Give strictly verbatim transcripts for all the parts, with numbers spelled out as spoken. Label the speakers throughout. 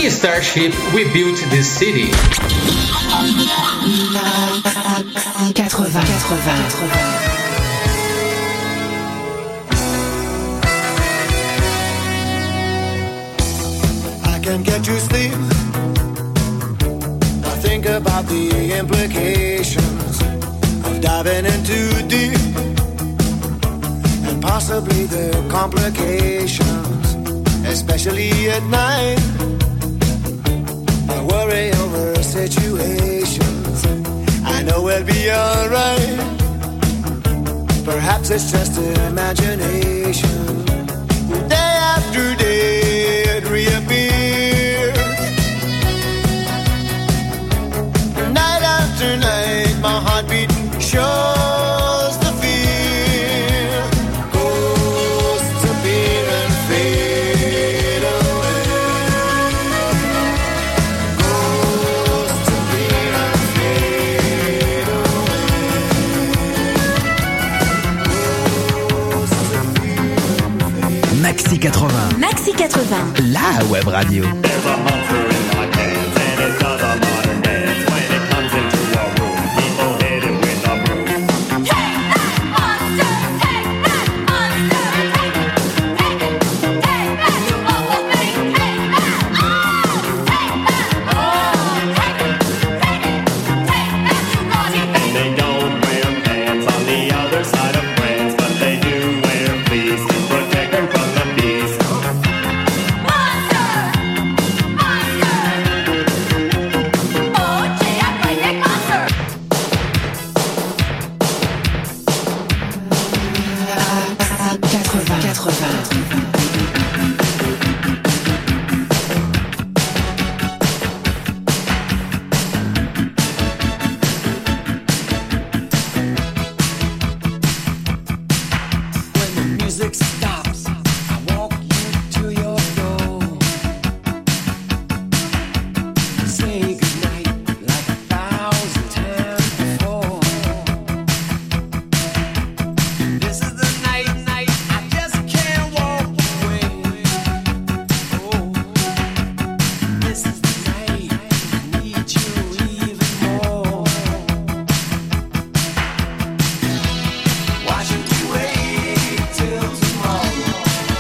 Speaker 1: Starship, we built this city.
Speaker 2: quatre-vingts, quatre-vingts, quatre-vingts.
Speaker 3: I can't get to sleep. I think about the implications of diving in too deep, and possibly the complications, especially at night. I worry over situations. I know we'll be alright. Perhaps it's just imagination. Day after day it reappears. Night after night my heartbeat shows the fear. Ghosts appear and fade away. Ghosts appear and fade away. Ghosts appear and fade away.
Speaker 4: Maxi quatre-vingts.
Speaker 5: Maxi quatre-vingts.
Speaker 4: La web radio.
Speaker 6: There's a monster in my pants and it does a modern dance. When it comes into a room, people hit it with a broom.
Speaker 5: Take that monster! Take that monster! Take it! Take it! Take that! You awful thing! Take that! Oh! Take that! Oh! Take it! Take it! Take that! You naughty
Speaker 6: And
Speaker 5: thing!
Speaker 6: they don't wear pants on the other side of France, but they do wear fleece to protect them from the beast.
Speaker 5: Monster! Monster! Oh, gee, I'm playing monster!
Speaker 2: quatre-vingts, quatre-vingts.
Speaker 3: When the music stops, I walk you to your door. Say goodnight like a thousand times before. This is the night, night I just can't walk away. Oh, this is the night I need you even more. Why should we wait till tomorrow?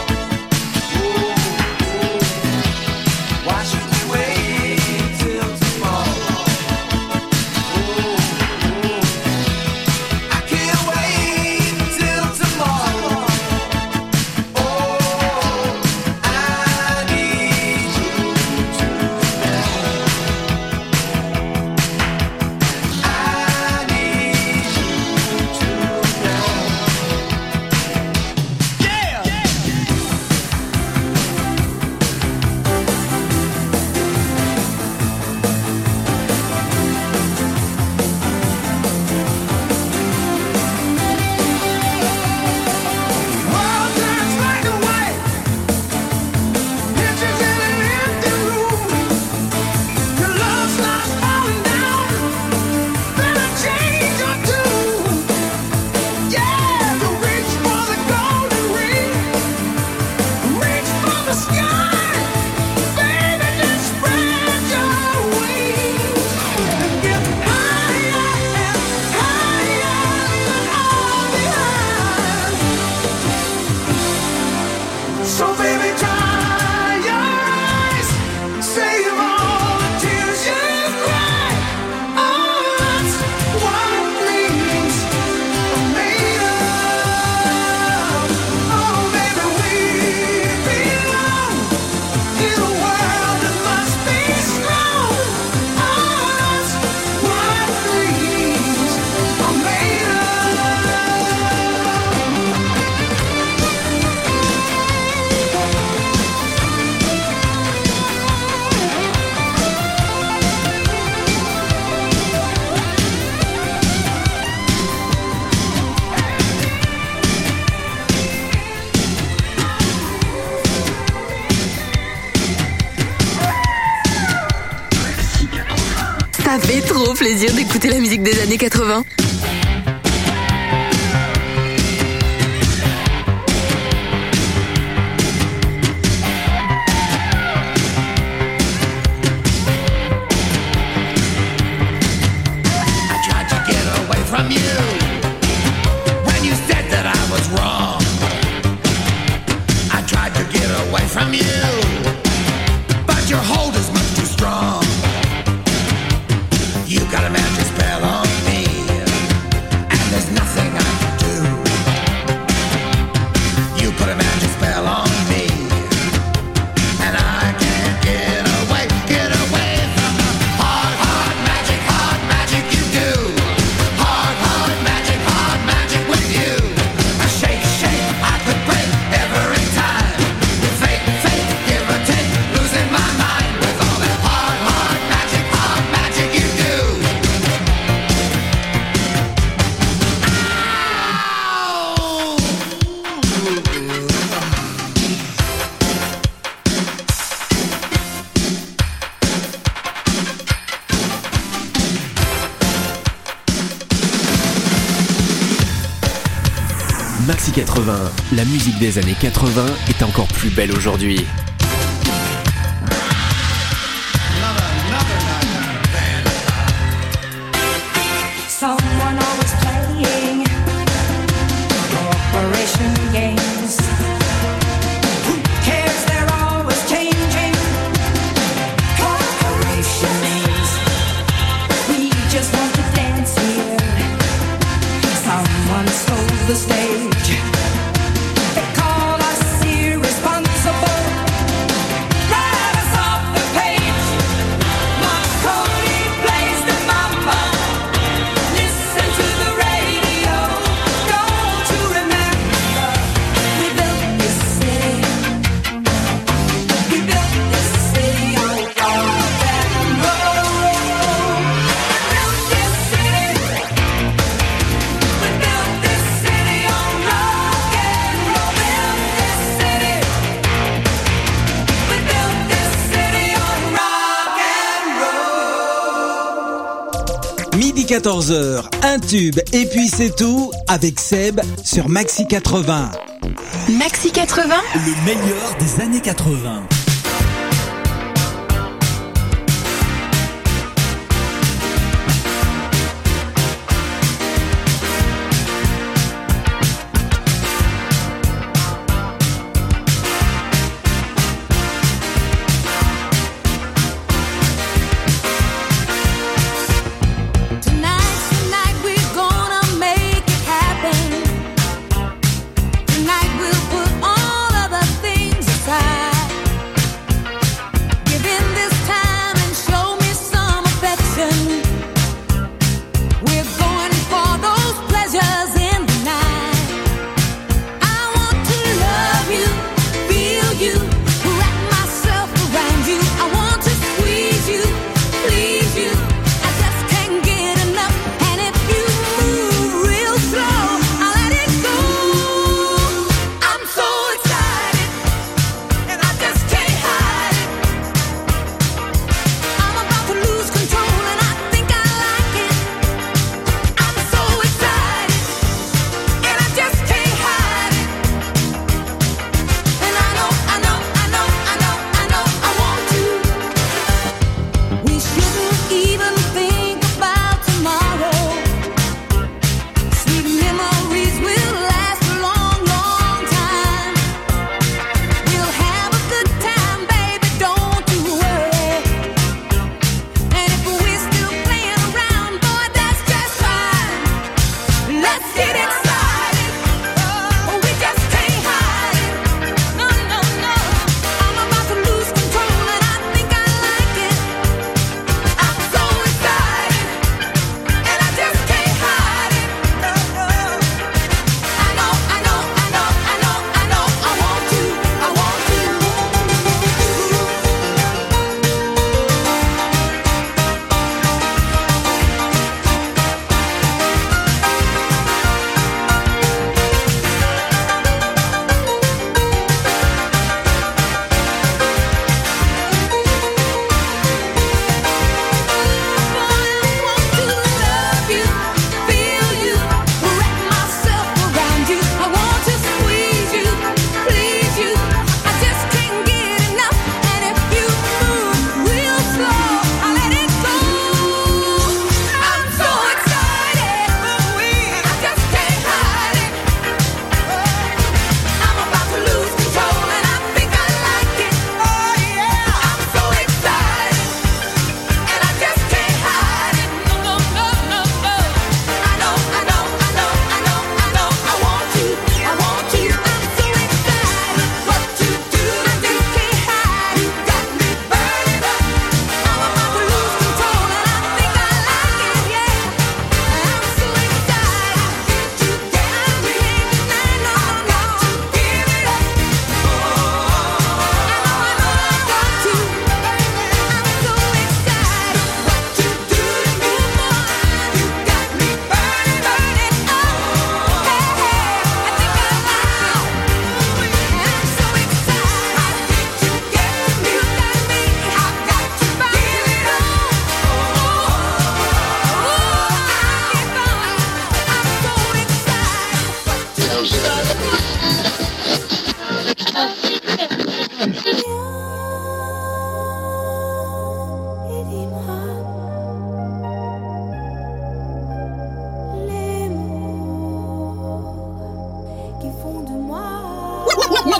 Speaker 3: Why should we wait till tomorrow? I can't wait till tomorrow. Oh, I need you tonight. I need you tonight. Yeah. World turns black and white. Pictures in an empty room. Your love starts falling down. Better change your tune. Yeah, you reach for the golden ring. Reach for the sky. Baby, just spread your wings and get higher and higher than all the earth. So baby, dry your eyes, save all the tears you've cried. Oh, that's what dreams are made of. Oh, baby, we belong in a world that must be strong. Oh, that's what dreams are made of.
Speaker 7: Ça fait trop plaisir d'écouter la musique des années quatre-vingts.
Speaker 3: your hold is much too strong. You got a magic spell on me, and there's nothing I can do. You put a magic spell on me, and I can't get away, get away from the hard, hard magic, hard magic you do. Hard, hard magic, hard magic with you. I shake, shake, I could break every time. Fake, fake, give or take, losing my mind with all that hard, hard magic, hard magic you do.
Speaker 4: Maxi quatre-vingts, la musique des années quatre-vingts est encore plus belle aujourd'hui.
Speaker 8: Someone always playing corporation games. Who cares? They're always changing corporation names. We just want to dance here. Someone stole the stage. They call us irresponsible. Write us off the page. Marconi plays the mambo. Listen to the radio. Don't you remember? We built this city. We built this city on rock and roll. We built this city. We built this city on rock and roll. Built this city. We built this city on rock and roll.
Speaker 9: Midi quatorze heures, un tube et puis c'est tout avec Seb sur Maxi quatre-vingts.
Speaker 7: Maxi quatre-vingts,
Speaker 10: Le meilleur des années quatre-vingts.
Speaker 5: Tonight, tonight we're gonna make it happen. Tonight we'll put all of the things aside.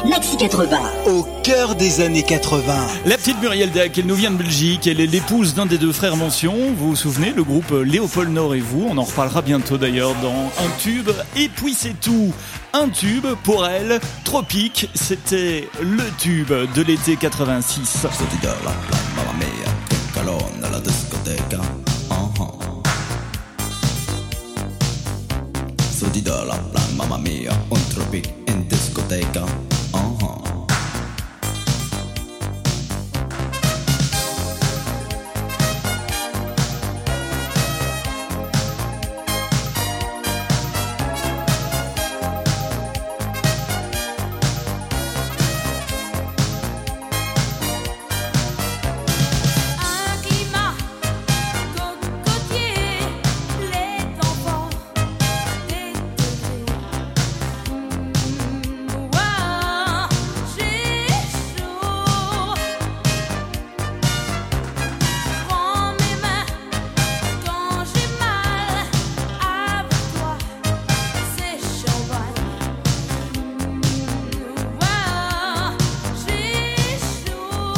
Speaker 11: Maxi quatre-vingts.
Speaker 9: Au cœur des années quatre-vingts.
Speaker 12: La petite Muriel Dac, elle nous vient de Belgique, elle est l'épouse d'un des deux frères Mention. Vous vous souvenez, le groupe Léopold Nord et vous, on en reparlera bientôt d'ailleurs dans Un Tube. Et puis c'est tout. Un tube pour elle, Tropique, c'était le tube de l'été quatre-vingt-six.
Speaker 13: Mamma mia, un tropic in discoteca. Uh-huh.
Speaker 5: Un climat côtier, les temps forts, des degrés. Ouah, j'ai chaud. Prends mes mains quand j'ai mal. Avec toi, c'est champagne. Ouah, j'ai chaud.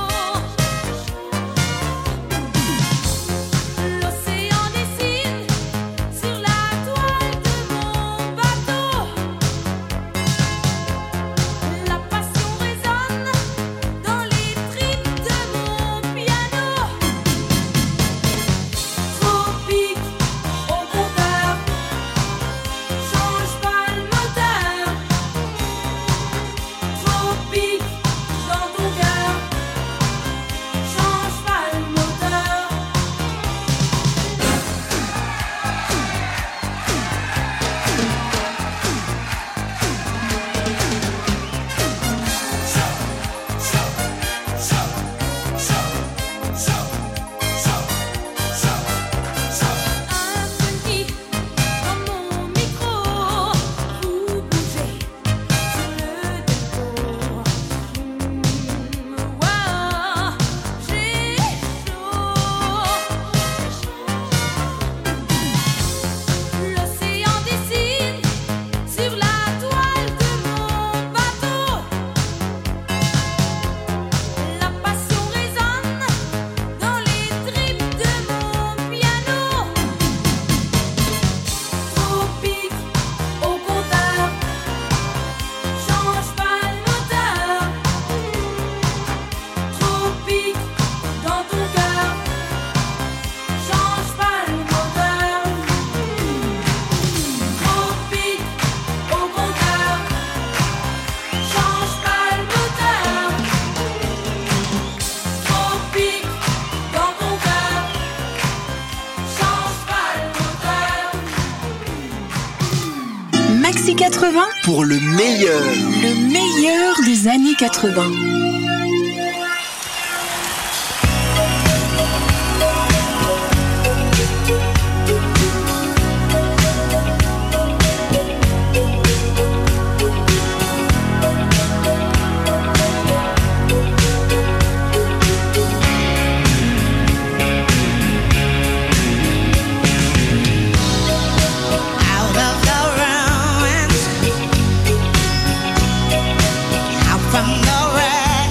Speaker 5: L'océan dessine sur la toile de mon bateau. La passion résonne dans les tripes de mon piano. Tropique au compteur, change pas le moteur. Tropique dans ton cœur, change pas le moteur. Infini dans mon micro, vous bougez sur le dépôt. Ouah, j'ai chaud. L'océan dessine sur la toile de mon bateau. La passion résonne dans les tripes de mon piano. Tropique au compteur, change pas le moteur. Tropique dans ton cœur, change pas le moteur. Tropique au compteur, change pas le moteur. Tropique dans ton cœur, change pas le moteur.
Speaker 7: Maxi quatre-vingts,
Speaker 9: Pour le meilleur.
Speaker 7: le meilleur des années quatre-vingts.
Speaker 3: Out of the ruins, out from the wreck.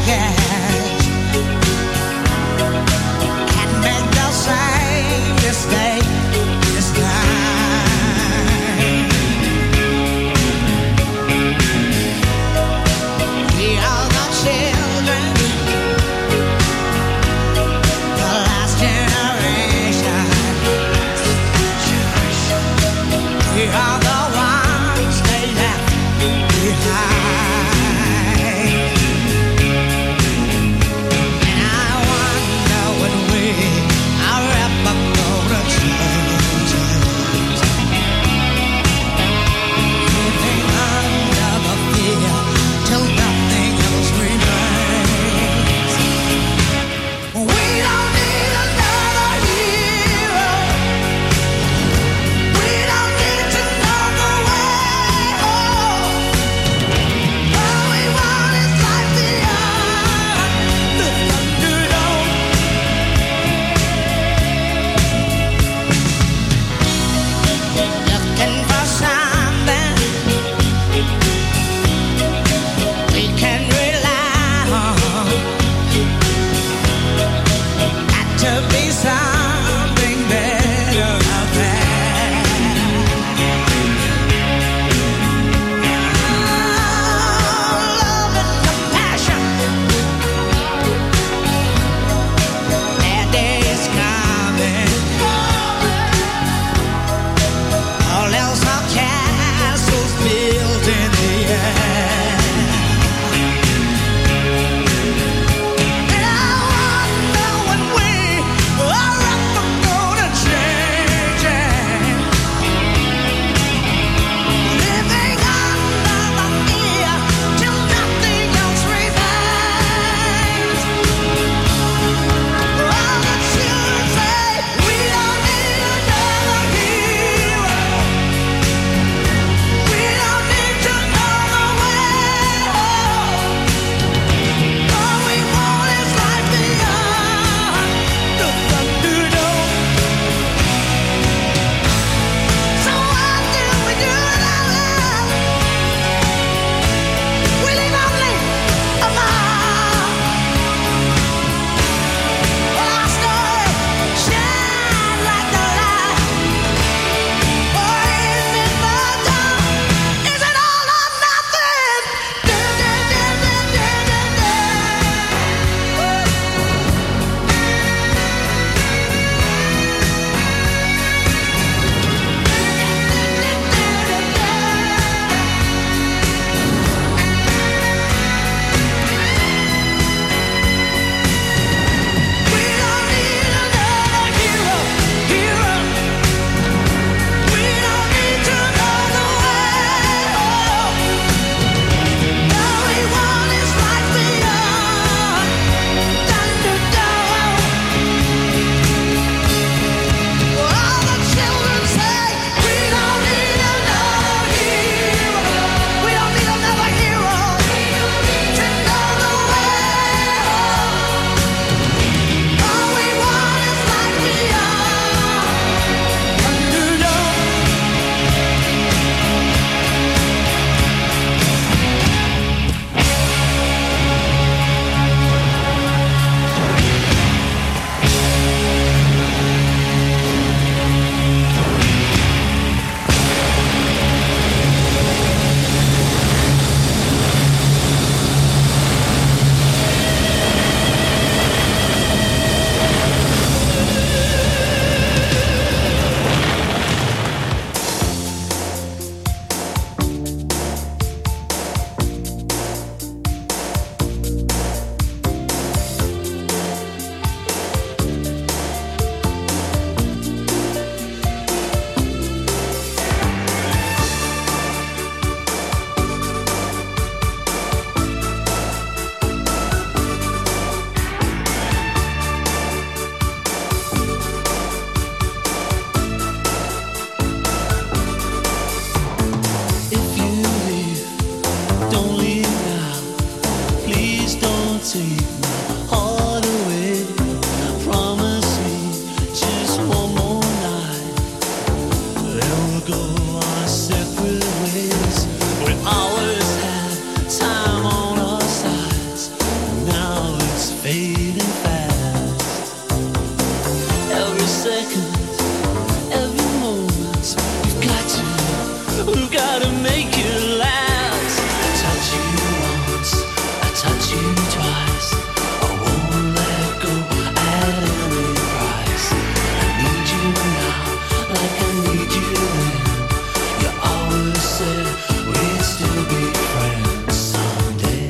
Speaker 3: go our separate ways. We always had time on our sides. Now it's fading fast. Every second, every moment, we've got to, we've got to make it last. I touch you once, I touch you twice. I won't let go at any price. I need you now, like I need you then. You always said we'd still be friends someday.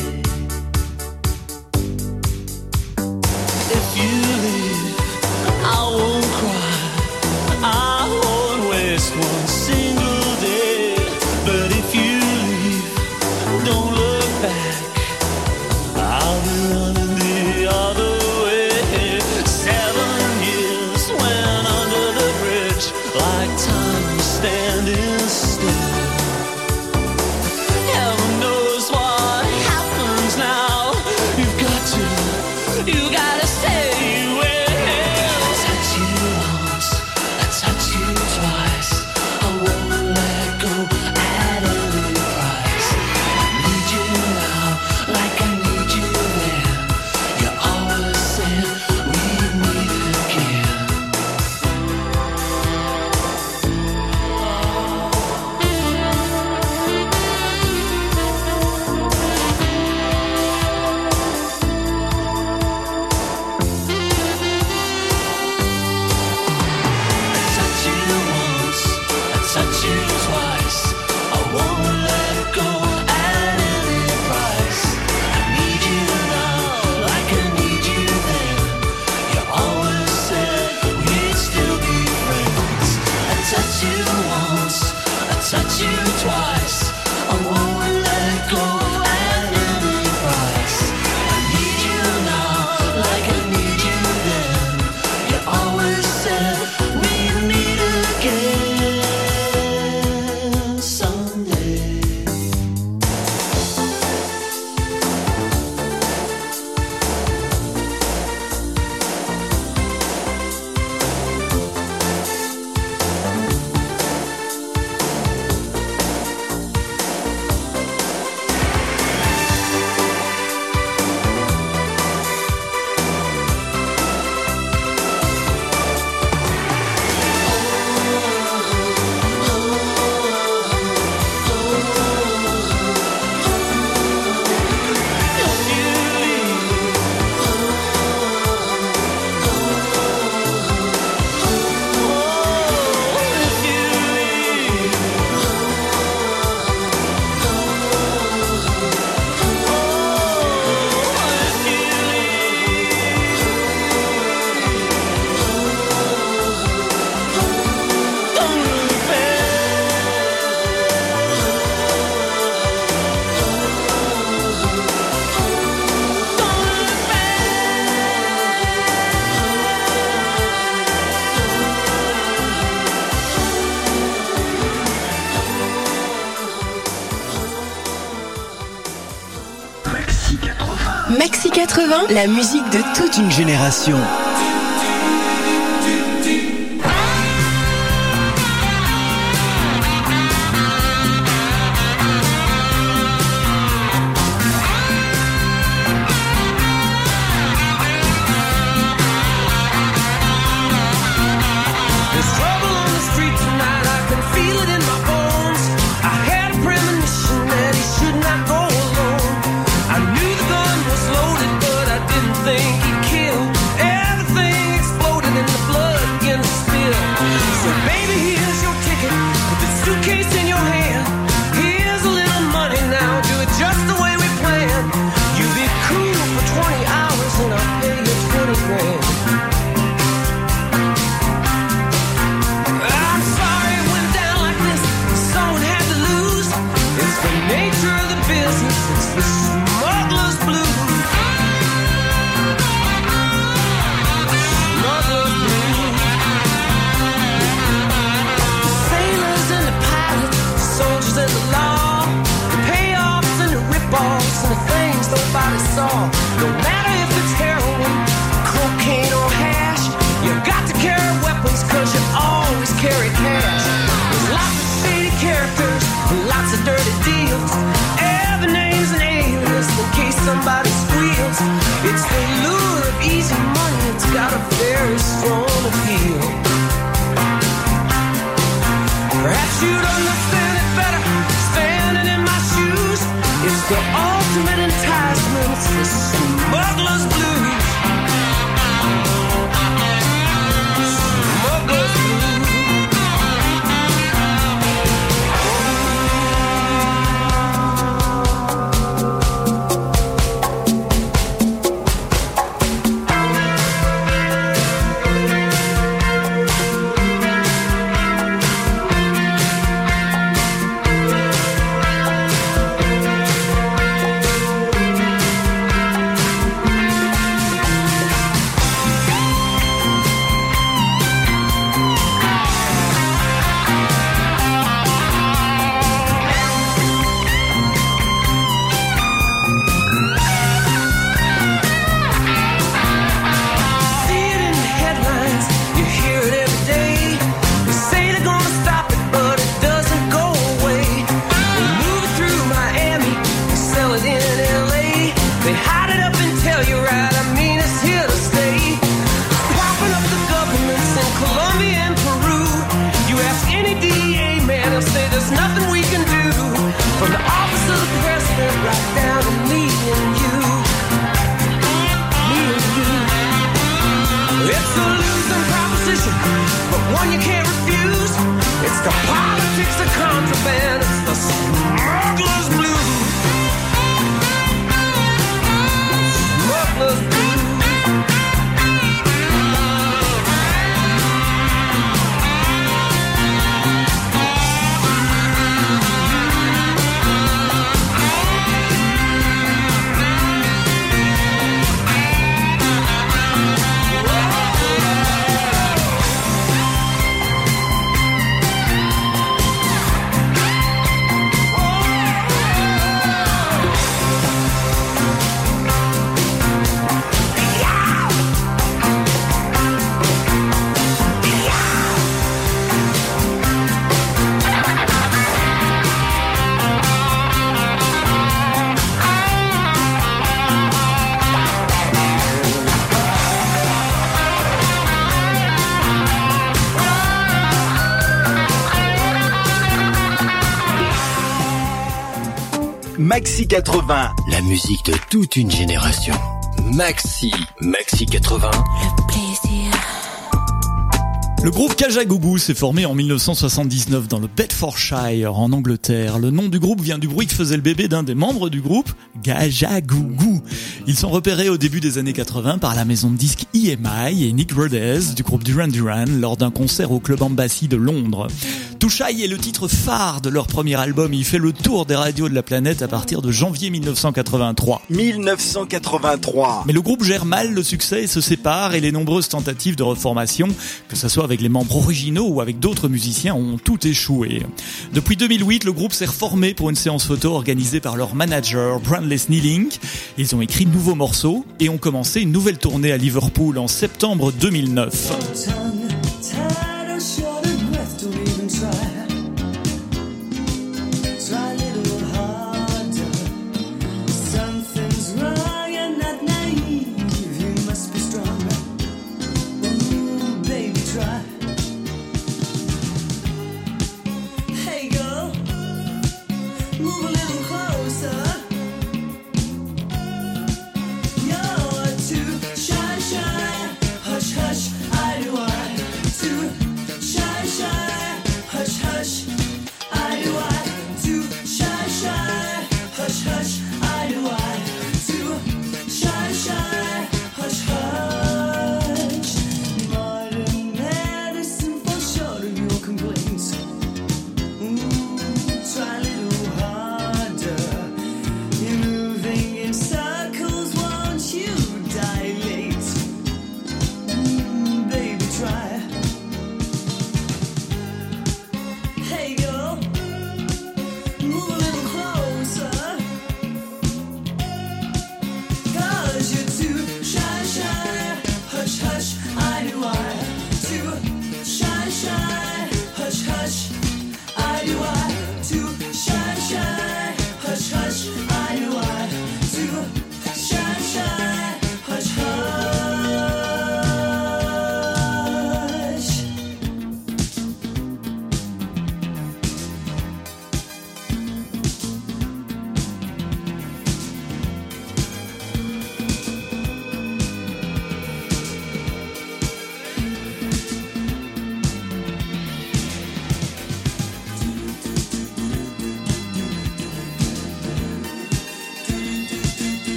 Speaker 3: If you leave, I won't cry, I won't waste one single day. But if you leave, don't look back, I'll be running the other way. Seven years went under the bridge, like time was standing still. Heaven knows what happens now. You've got to, you gotta say you will. I touch you once, I touch you twice. I won't let go at any price. I need you now, like I need you then. You always said we'd meet again. I touch you once, I touch you twice. I won't let go at any price. I need you now, like I need you then. You always said we'd still be friends. I touch you once, I touch you twice. I won't let go at any price. I need you now, like I need you then. You always said we'd meet again someday.
Speaker 7: Maxi quatre-vingts, la musique de toute une génération.
Speaker 3: There's trouble on the street tonight, I can feel it in my bones. I had a premonition that he should not go alone. I knew the gun was loaded, but I didn't think he'd kill everything got a very strong appeal. Perhaps you'd understand it better standing in my shoes. It's the ultimate enticement, it's the smuggler's blues. Smuggler's blues.
Speaker 4: Maxi quatre-vingts, la musique de toute une génération. Maxi, Maxi quatre-vingts.
Speaker 2: Le plaisir.
Speaker 12: Le groupe Kajagoogoo s'est formé en dix-neuf cent soixante-dix-neuf dans le Bedfordshire, en Angleterre. Le nom du groupe vient du bruit que faisait le bébé d'un des membres du groupe, Kajagoogoo. Ils sont repérés au début des années quatre-vingts par la maison de disques E M I et Nick Rhodes du groupe Duran Duran lors d'un concert au Club Embassy de Londres. Too Shy est le titre phare de leur premier album. Il fait le tour des radios de la planète à partir de janvier dix-neuf cent quatre-vingt-trois.
Speaker 9: dix-neuf cent quatre-vingt-trois.
Speaker 12: Mais le groupe gère mal le succès et se sépare, et les nombreuses tentatives de reformation, que ce soit avec les membres originaux ou avec d'autres musiciens, ont tout échoué. Depuis deux mille huit, le groupe s'est reformé pour une séance photo organisée par leur manager Brandley Snelling. Ils ont écrit de nouveaux morceaux et ont commencé une nouvelle tournée à Liverpool en septembre deux mille neuf.
Speaker 8: Hush, hush, I do I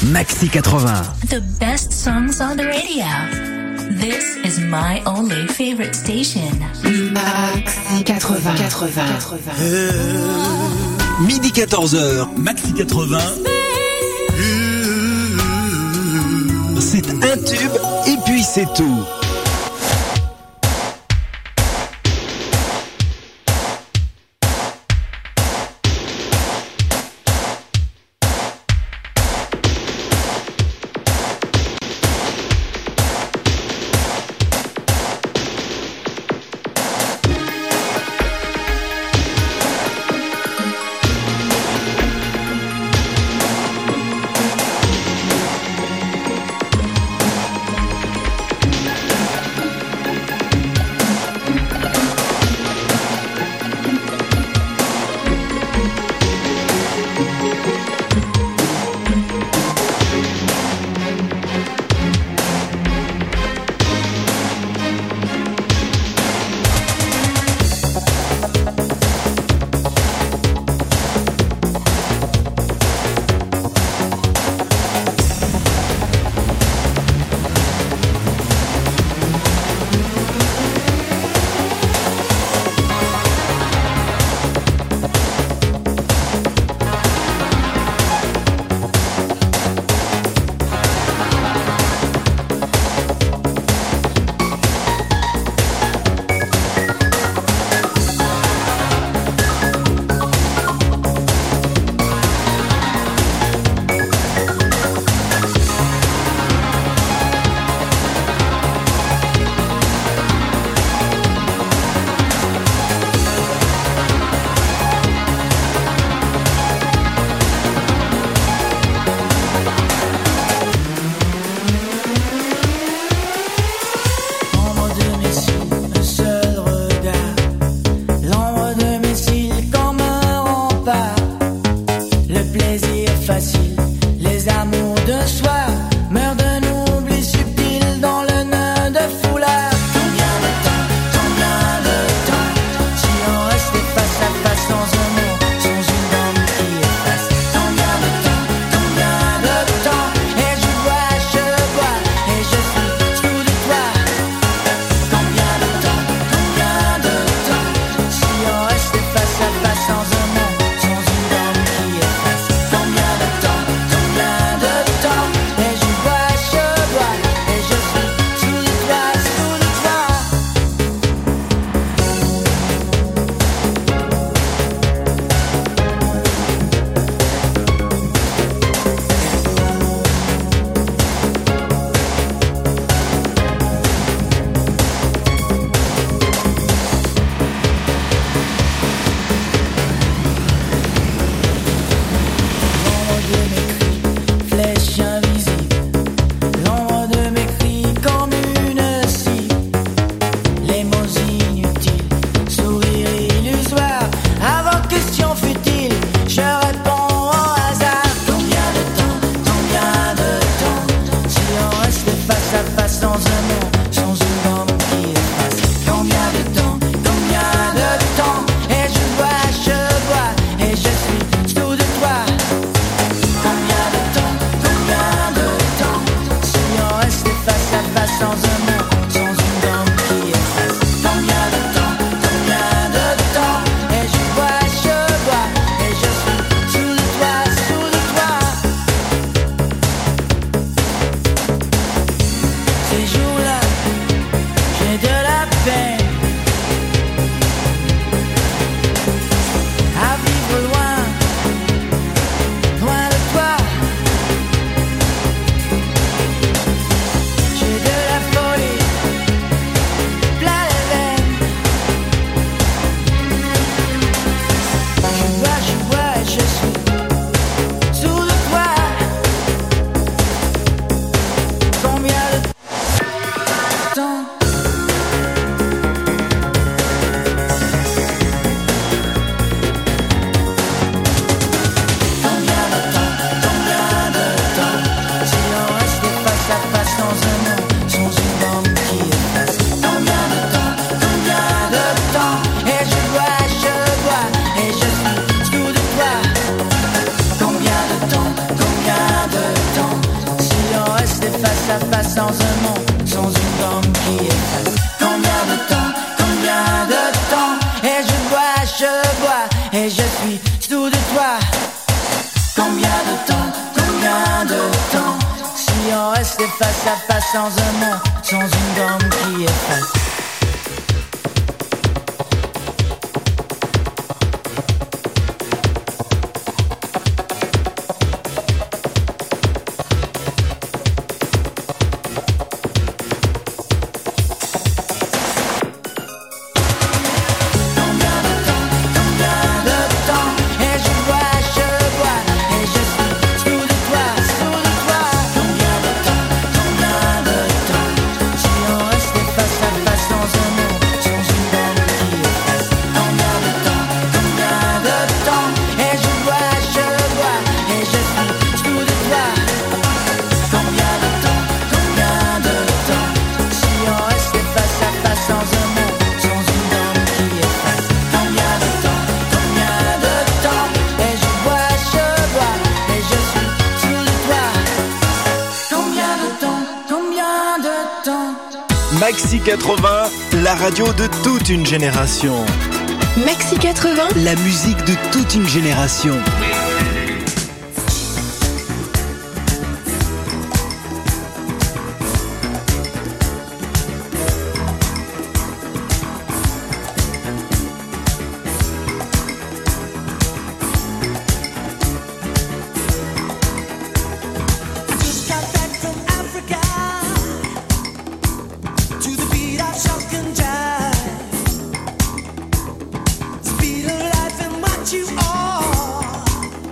Speaker 9: Maxi quatre-vingts.
Speaker 11: The best songs on the radio. This is my only favorite station.
Speaker 2: Maxi quatre-vingts. quatre-vingts. quatre-vingts.
Speaker 9: Midi quatorze heures.
Speaker 10: Maxi quatre-vingts.
Speaker 9: C'est un tube et puis c'est tout.
Speaker 14: face à face sans un mot, sans une gomme qui efface. Combien de temps, combien de temps, et je bois, je bois, et je suis sous de toi. Combien de temps, combien de temps, si on restait face à face sans un mot, sans une gomme qui efface.
Speaker 4: Maxi quatre-vingts, la radio de toute une génération.
Speaker 7: Maxi quatre-vingts,
Speaker 9: La musique de toute une génération.
Speaker 3: Speed of life and what you are.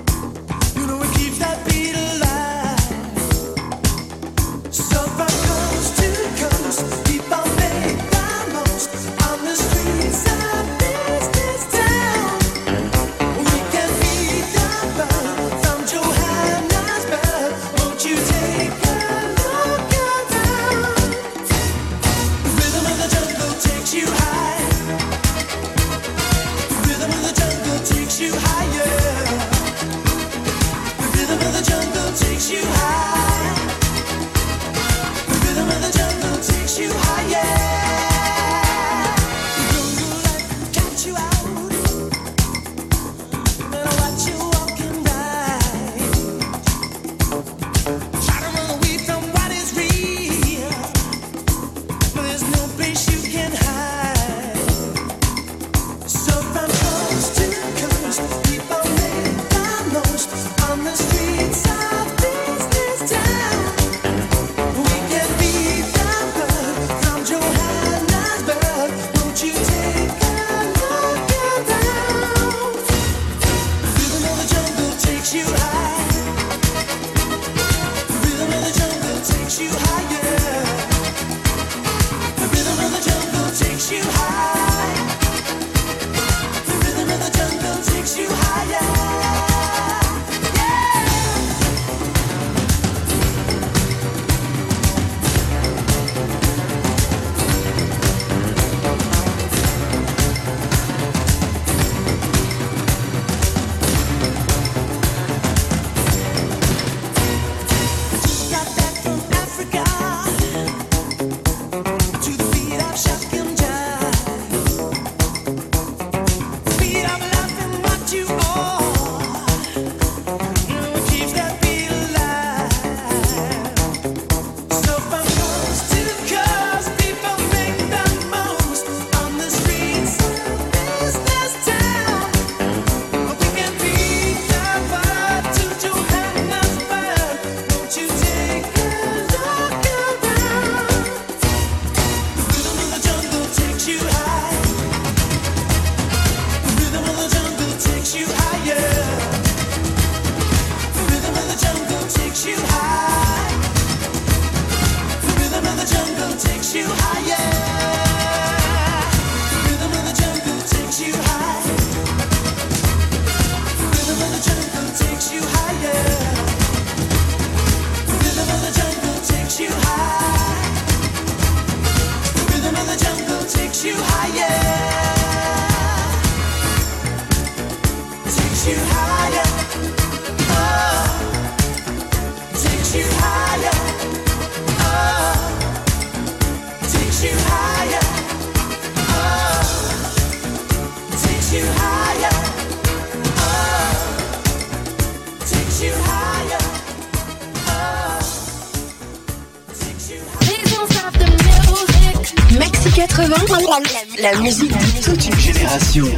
Speaker 7: quatre-vingts, la, la musique de toute une génération.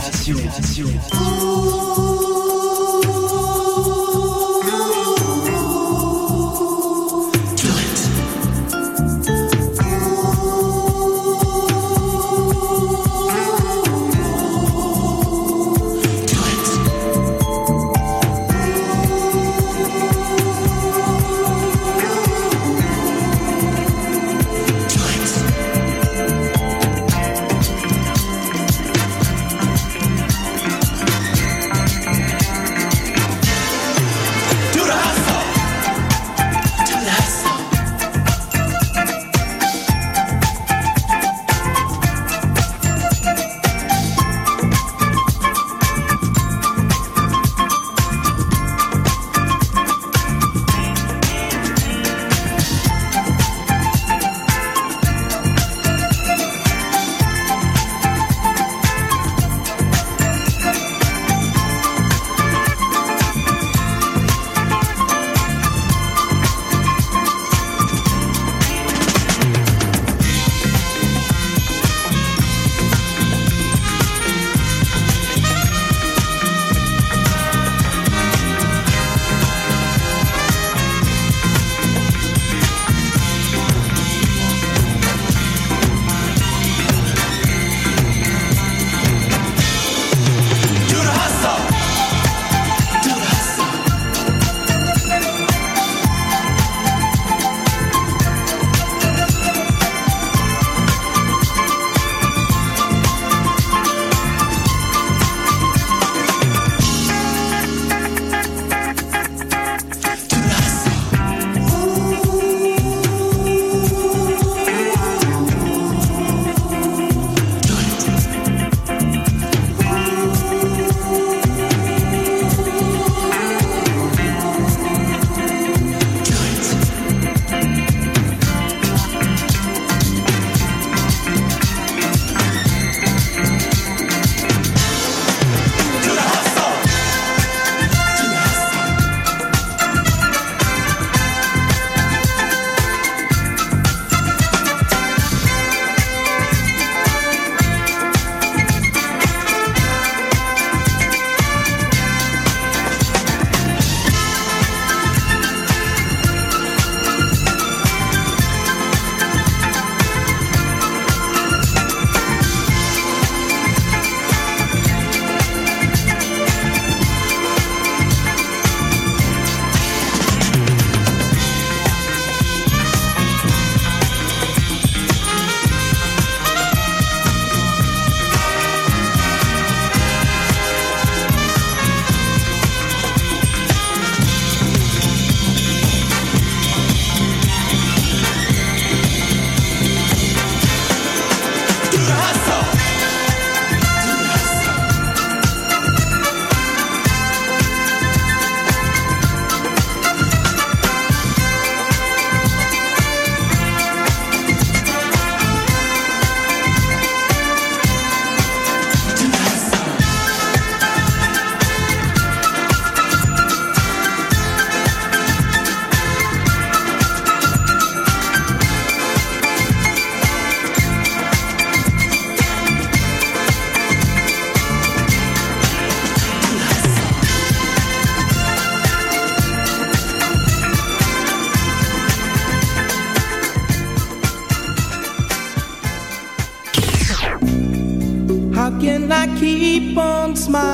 Speaker 3: How can I keep on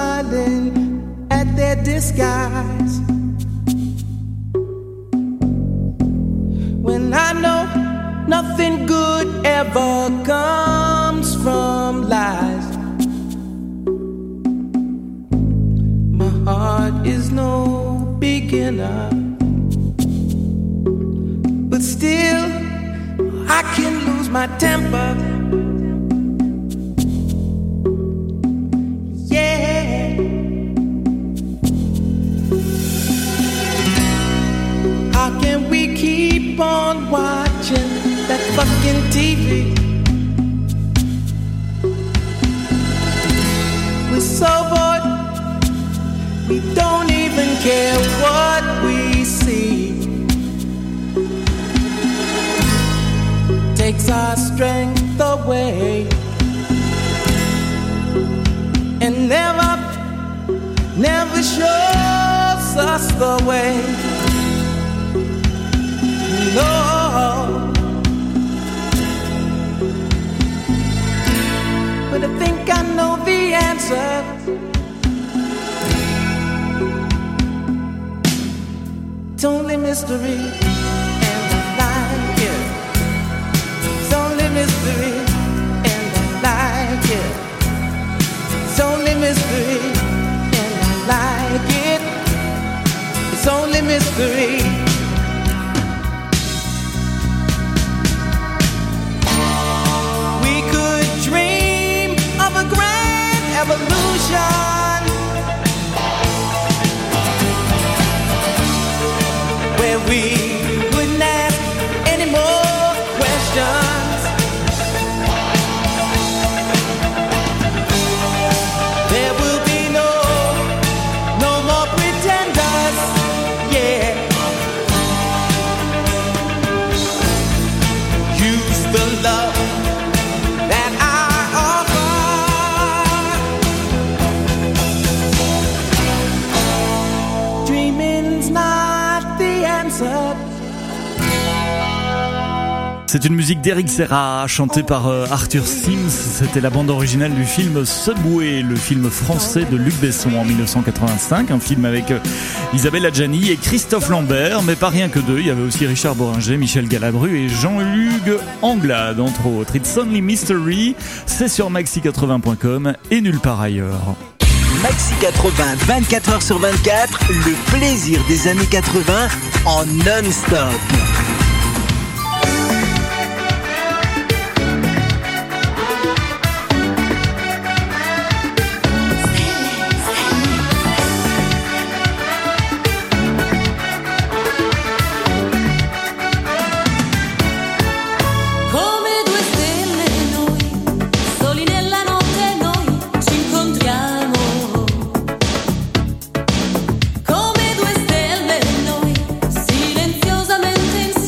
Speaker 3: smiling at their disguise when I know nothing good ever comes from lies? My heart is no beginner, but still I can lose my temper. How can we keep on watching that fucking T V? We're so bored, we don't even care what we see.
Speaker 14: takes our strength away, and never, never shows us the way. No, but I think I know the answer. It's only mystery, and I like it. It's only mystery, and I like it. It's only mystery, and I like it. It's only mystery. We could dream of a grand evolution, where we wouldn't ask any more questions. There will be no, no more pretenders, yeah. Use the love that I offer. Dreaming's not the answer.
Speaker 12: C'est une musique d'Eric Serra, chantée par euh, Arthur Sims. C'était la bande originale du film Subway, le film français de Luc Besson en dix-neuf cent quatre-vingt-cinq, un film avec euh, Isabelle Adjani et Christophe Lambert, mais pas rien que deux. Il y avait aussi Richard Boringer, Michel Galabru et Jean-Hugues Anglade, entre autres. It's Only Mystery, c'est sur maxi quatre-vingts point com et nulle part ailleurs.
Speaker 7: Maxi quatre-vingts, vingt-quatre heures sur vingt-quatre, le plaisir des années quatre-vingts en non-stop.
Speaker 8: Come due stelle noi, soli nella notte noi ci incontriamo. Come due stelle noi, silenziosamente insieme.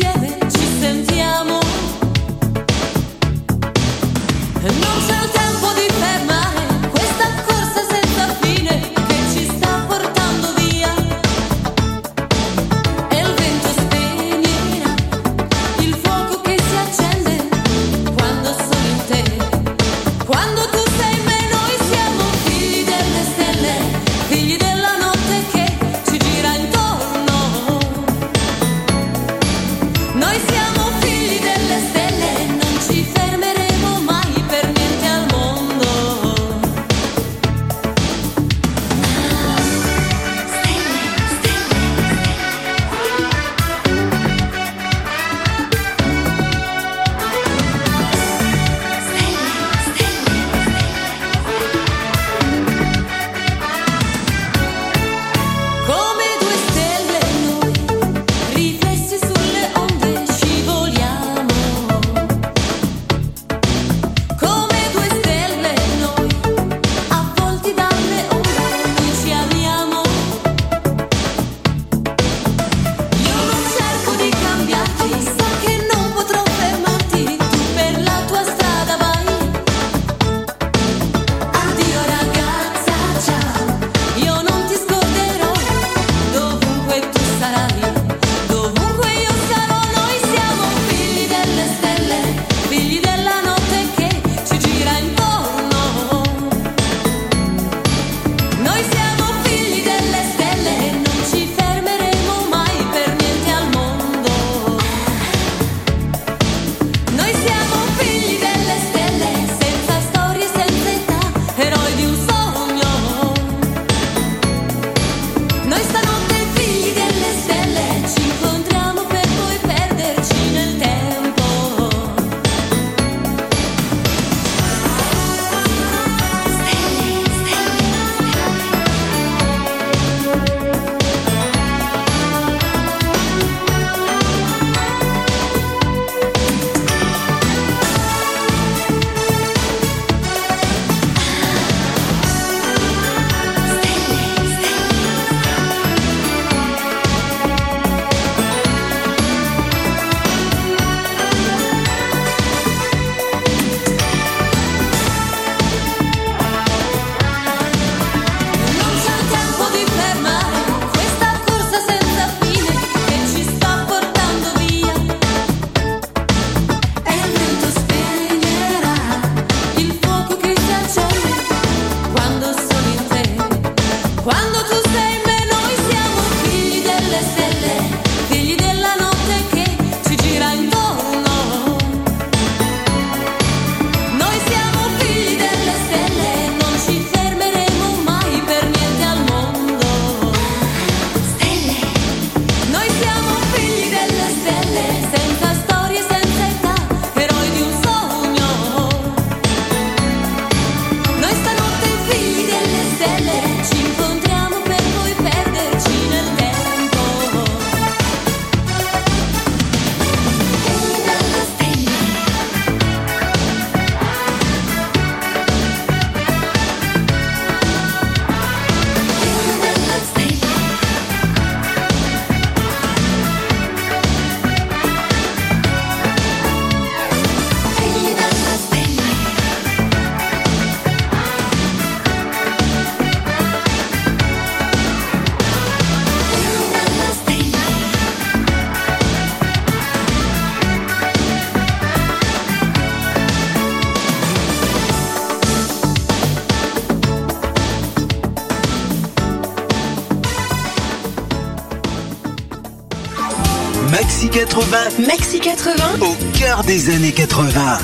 Speaker 7: quatre-vingts.
Speaker 2: Maxi quatre-vingts.
Speaker 7: Au cœur des années quatre-vingts.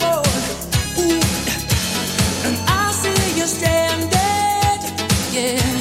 Speaker 8: Yeah.